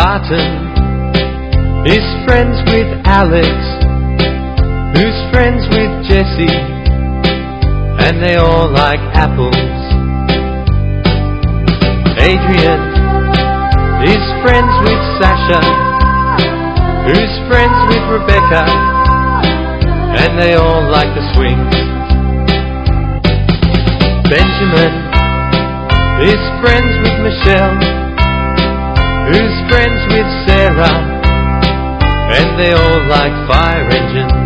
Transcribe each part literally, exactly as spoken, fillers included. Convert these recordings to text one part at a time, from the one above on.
Barton is friends with Alex, who's friends with Jessie, and they all like apples. Adrian is friends with Sasha, who's friends with Rebecca, and they all like the swings. Benjamin is friends with Michelle, who's friends with Sarah, and they all like fire engines.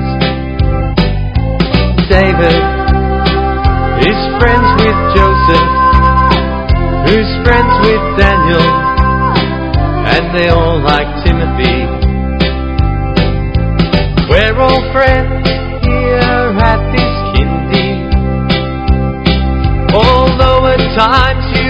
David is friends with Joseph, who's friends with Daniel, and they all like Timothy. We're all friends here at this kindy, although at times you